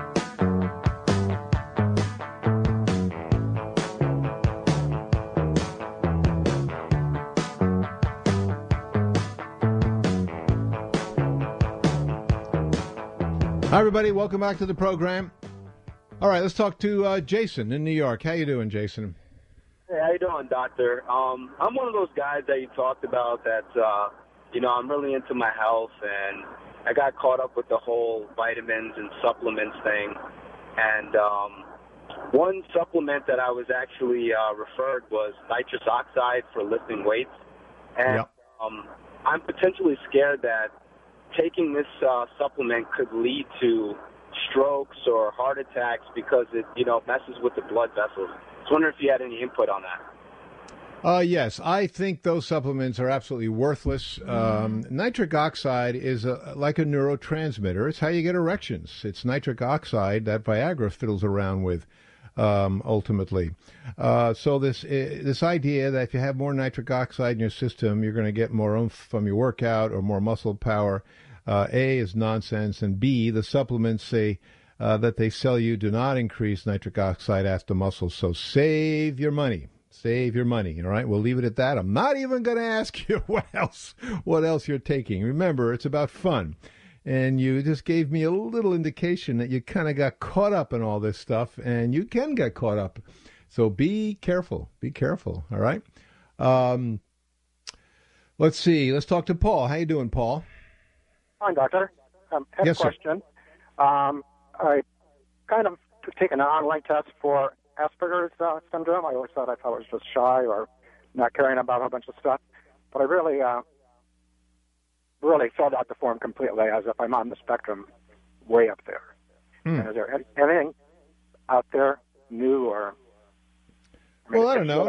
Hi, everybody. Welcome back to the program. All right, let's talk to Jason in New York. How you doing, Jason? Hey, how you doing, Doctor? I'm one of those guys that you talked about that, I'm really into my health, and I got caught up with the whole vitamins and supplements thing. And one supplement that I was actually referred was nitrous oxide for lifting weights. And I'm potentially scared that taking this supplement could lead to strokes or heart attacks because it, messes with the blood vessels. I was wondering if you had any input on that. Yes, I think those supplements are absolutely worthless. Nitric oxide is like a neurotransmitter. It's how you get erections. It's nitric oxide that Viagra fiddles around with, ultimately. So this idea that if you have more nitric oxide in your system, you're going to get more oomph from your workout or more muscle power, A, is nonsense, and B, the supplements say that they sell you do not increase nitric oxide after muscle. So save your money. Save your money, all right? We'll leave it at that. I'm not even going to ask you what else you're taking. Remember, it's about fun. And you just gave me a little indication that you kind of got caught up in all this stuff, and you can get caught up. So be careful. Be careful, all right? Let's see. Let's talk to Paul. How you doing, Paul? Fine, Doctor. I have Yes, a question. I kind of taken an online test for Asperger's syndrome. I always thought I was just shy or not caring about a bunch of stuff. But I really filled out the form completely as if I'm on the spectrum way up there. And is there anything out there new or... Well, I don't know.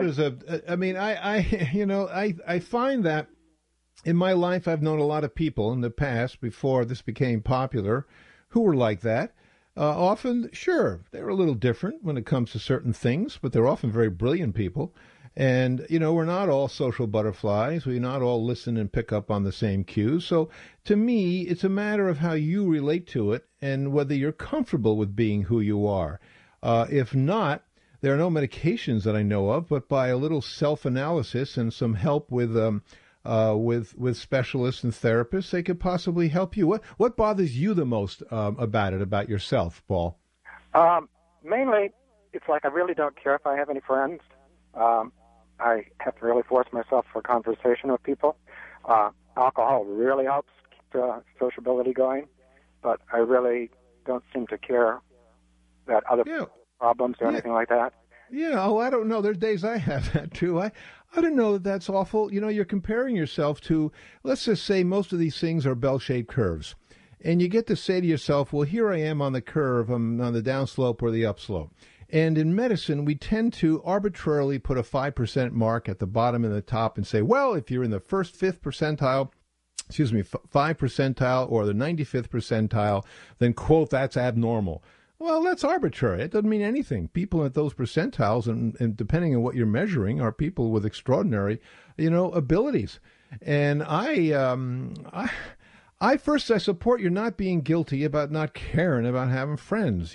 I find that in my life I've known a lot of people in the past before this became popular who were like that. Often, sure, they're a little different when it comes to certain things, but they're often very brilliant people. And, we're not all social butterflies. We not all listen and pick up on the same cues. So to me, it's a matter of how you relate to it and whether you're comfortable with being who you are. If not, there are no medications that I know of, but by a little self-analysis and some help with specialists and therapists, they could possibly help you. What bothers you the most about yourself, Paul? Mainly, it's like I really don't care if I have any friends. I have to really force myself for conversation with people. Alcohol really helps keep sociability going, but I really don't seem to care that other problems or anything like that. I don't know. There's days I have that too. I don't know that that's awful. You're comparing yourself to, let's just say most of these things are bell-shaped curves. And you get to say to yourself, well, here I am on the curve, I'm on the downslope or the upslope. And in medicine, we tend to arbitrarily put a 5% mark at the bottom and the top and say, well, if you're in the 5th percentile, 5 percentile or the 95th percentile, then, quote, that's abnormal. Well, that's arbitrary. It doesn't mean anything. People at those percentiles, and depending on what you're measuring, are people with extraordinary, abilities. And I support your not being guilty about not caring about having friends.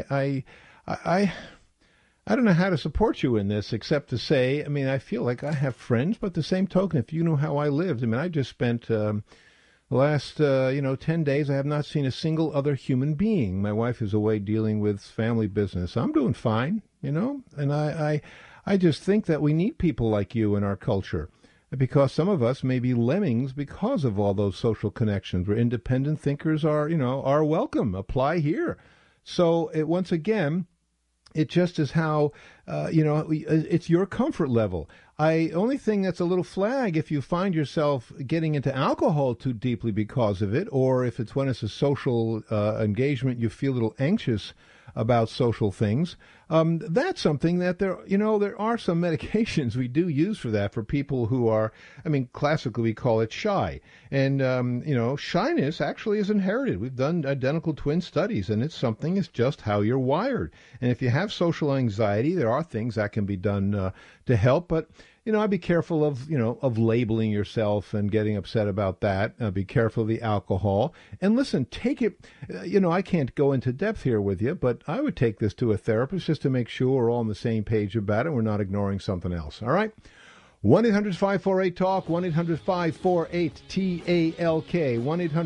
I don't know how to support you in this except to say, I feel like I have friends, but the same token, if you know how I lived, I just spent the last 10 days, I have not seen a single other human being. My wife is away dealing with family business. I'm doing fine, and I just think that we need people like you in our culture. Because some of us may be lemmings because of all those social connections where independent thinkers are welcome. Apply here. So once again, it just is how, it's your comfort level. Only thing that's a little flag if you find yourself getting into alcohol too deeply because of it, or if it's when it's a social engagement, you feel a little anxious about social things. That's something that there are some medications we do use for that for people who are, classically we call it shy. And, shyness actually is inherited. We've done identical twin studies, and it's just how you're wired. And if you have social anxiety, there are things that can be done to help, but I'd be careful of labeling yourself and getting upset about that. Be careful of the alcohol. And listen, take it, I can't go into depth here with you, but I would take this to a therapist just to make sure we're all on the same page about it. We're not ignoring something else. All right? 1-800-548-TALK, 1-800-548-TALK,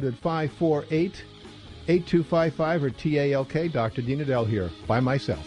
1-800-548-8255 or TALK. Dr. Dean Edell here by myself.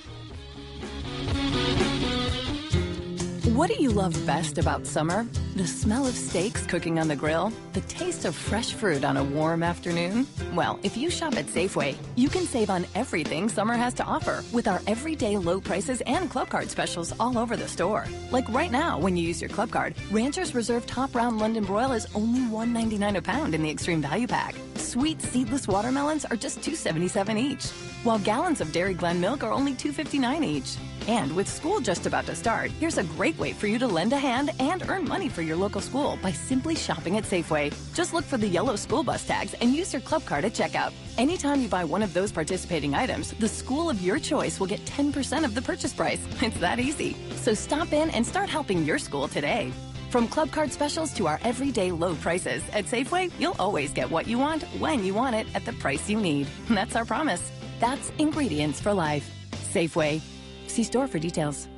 What do you love best about summer? The smell of steaks cooking on the grill? The taste of fresh fruit on a warm afternoon? Well, if you shop at Safeway, you can save on everything summer has to offer with our everyday low prices and Club Card specials all over the store. Like right now, when you use your Club Card, Rancher's Reserve Top Round London Broil is only $1.99 a pound in the Extreme Value Pack. Sweet seedless watermelons are just $2.77 each, while gallons of Dairy Glen milk are only $2.59 each. And with school just about to start, here's a great way for you to lend a hand and earn money for your local school by simply shopping at Safeway. Just look for the yellow school bus tags and use your Club Card at checkout. Anytime you buy one of those participating items, the school of your choice will get 10% of the purchase price. It's that easy. So stop in and start helping your school today. From Club Card specials to our everyday low prices, at Safeway, you'll always get what you want, when you want it, at the price you need. That's our promise. That's ingredients for life. Safeway. See store for details.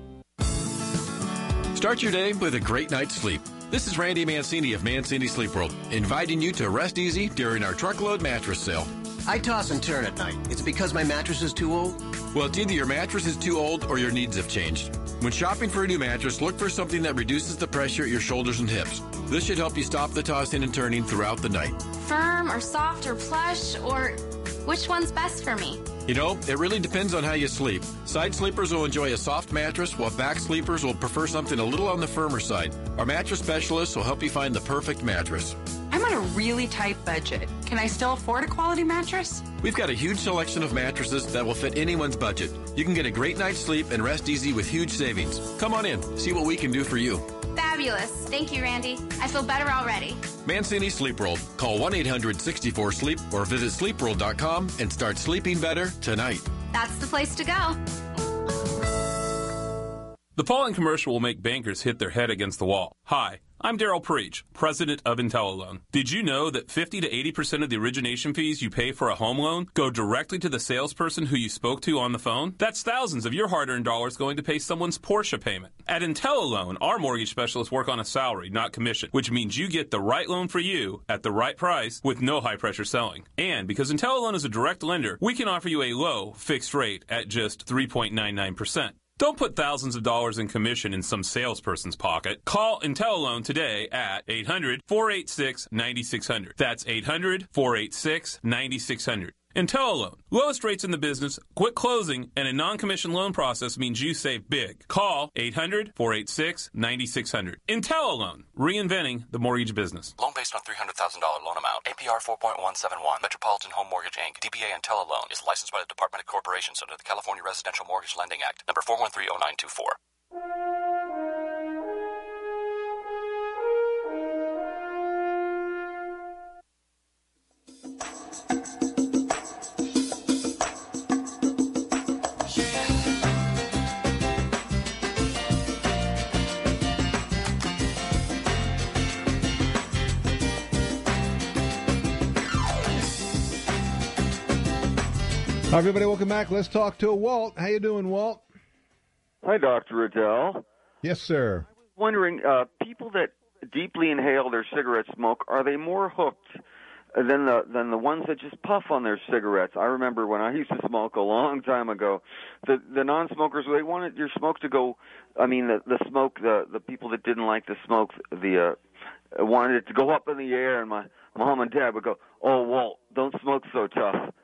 Start your day with a great night's sleep. This is Randy Mancini of Mancini Sleep World, inviting you to rest easy during our truckload mattress sale. I toss and turn at night. It's because my mattress is too old? Well, it's either your mattress is too old or your needs have changed. When shopping for a new mattress, look for something that reduces the pressure at your shoulders and hips. This should help you stop the tossing and turning throughout the night. Firm or soft or plush, or which one's best for me? It really depends on how you sleep. Side sleepers will enjoy a soft mattress, while back sleepers will prefer something a little on the firmer side. Our mattress specialists will help you find the perfect mattress. I'm on a really tight budget. Can I still afford a quality mattress? We've got a huge selection of mattresses that will fit anyone's budget. You can get a great night's sleep and rest easy with huge savings. Come on in, see what we can do for you. Fabulous. Thank you, Randy. I feel better already. Mancini Sleep World. Call 1-800-64-SLEEP or visit sleepworld.com and start sleeping better tonight. That's the place to go. The following commercial will make bankers hit their head against the wall. Hi, I'm Daryl Preach, president of IntelliLoan. Did you know that 50 to 80% of the origination fees you pay for a home loan go directly to the salesperson who you spoke to on the phone? That's thousands of your hard-earned dollars going to pay someone's Porsche payment. At IntelliLoan, our mortgage specialists work on a salary, not commission, which means you get the right loan for you at the right price with no high-pressure selling. And because IntelliLoan is a direct lender, we can offer you a low fixed rate at just 3.99%. Don't put thousands of dollars in commission in some salesperson's pocket. Call IntelliLoan today at 800-486-9600. That's 800-486-9600. IntelliLoan. Lowest rates in the business, quick closing, and a non-commission loan process means you save big. Call 800-486-9600. IntelliLoan. Reinventing the mortgage business. Loan based on $300,000 loan amount. APR 4.171. Metropolitan Home Mortgage, Inc. DBA IntelliLoan is licensed by the Department of Corporations under the California Residential Mortgage Lending Act, number 4130924. Hi, everybody. Welcome back. Let's talk to Walt. How you doing, Walt? Hi, Dr. Riddell. Yes, sir. I was wondering, people that deeply inhale their cigarette smoke, are they more hooked than the ones that just puff on their cigarettes? I remember when I used to smoke a long time ago, the non-smokers, they wanted your smoke to go, I mean, the people that didn't like the smoke, wanted it to go up in the air, and my mom and dad would go, "Oh, Walt, don't smoke so tough."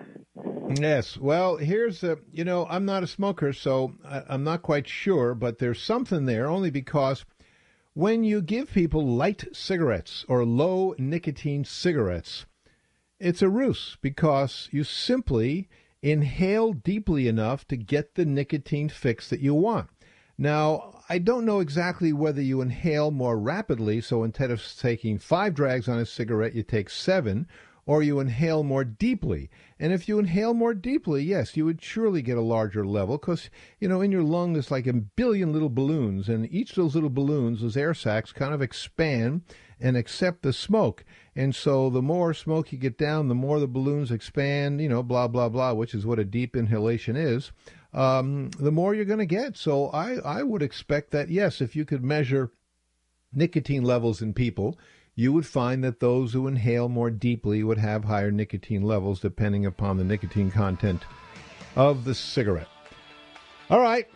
Yes. Well, here's I'm not a smoker, so I'm not quite sure, but there's something there only because when you give people light cigarettes or low nicotine cigarettes, it's a ruse because you simply inhale deeply enough to get the nicotine fix that you want. Now, I don't know exactly whether you inhale more rapidly, so instead of taking 5 drags on a cigarette, you take 7, or you inhale more deeply. And if you inhale more deeply, yes, you would surely get a larger level because, in your lung there's like a billion little balloons, and each of those little balloons, those air sacs, kind of expand and accept the smoke. And so the more smoke you get down, the more the balloons expand, blah, blah, blah, which is what a deep inhalation is, the more you're going to get. So I would expect that, yes, if you could measure nicotine levels in people, you would find that those who inhale more deeply would have higher nicotine levels depending upon the nicotine content of the cigarette. All right.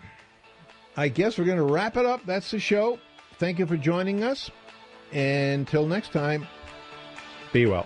I guess we're going to wrap it up. That's the show. Thank you for joining us. And until next time, be well.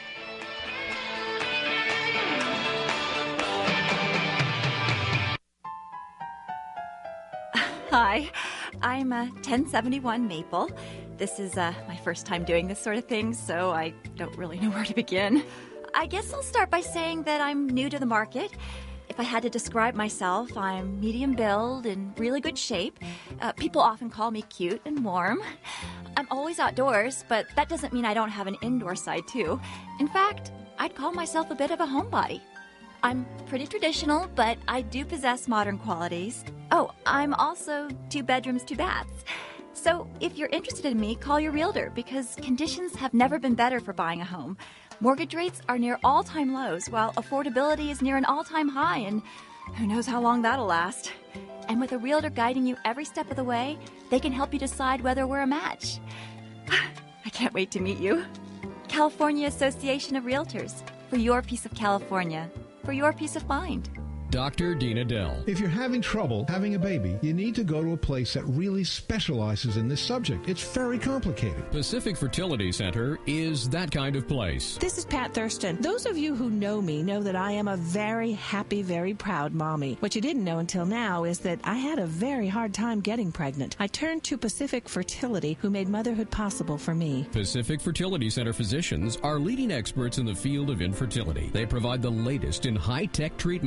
Hi, I'm 1071 Maple. This is my first time doing this sort of thing, so I don't really know where to begin. I guess I'll start by saying that I'm new to the market. If I had to describe myself, I'm medium build and really good shape. People often call me cute and warm. I'm always outdoors, but that doesn't mean I don't have an indoor side, too. In fact, I'd call myself a bit of a homebody. I'm pretty traditional, but I do possess modern qualities. Oh, I'm also 2 bedrooms, 2 baths. So if you're interested in me, call your realtor because conditions have never been better for buying a home. Mortgage rates are near all-time lows, while affordability is near an all-time high, and who knows how long that'll last. And with a realtor guiding you every step of the way, they can help you decide whether we're a match. I can't wait to meet you. California Association of Realtors. For your piece of California. For your peace of mind. Dr. Dina Dell. If you're having trouble having a baby, you need to go to a place that really specializes in this subject. It's very complicated. Pacific Fertility Center is that kind of place. This is Pat Thurston. Those of you who know me know that I am a very happy, very proud mommy. What you didn't know until now is that I had a very hard time getting pregnant. I turned to Pacific Fertility, who made motherhood possible for me. Pacific Fertility Center physicians are leading experts in the field of infertility. They provide the latest in high-tech treatments. You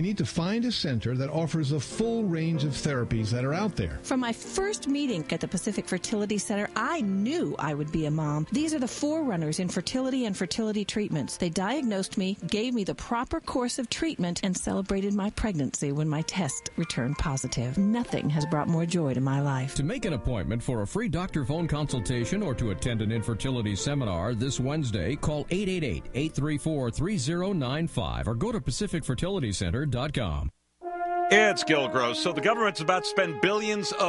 need to find a center that offers a full range of therapies that are out there. From my first meeting at the Pacific Fertility Center, I knew I would be a mom. These are the forerunners in fertility and fertility treatments. They diagnosed me, gave me the proper course of treatment, and celebrated my pregnancy when my test returned positive. Nothing has brought more joy to my life. To make an appointment for a free doctor phone consultation or to attend an infertility seminar this Wednesday, call 888-834-3095 or go to PacificFertilityCenter.com. It's Gil Gross. So the government's about to spend billions of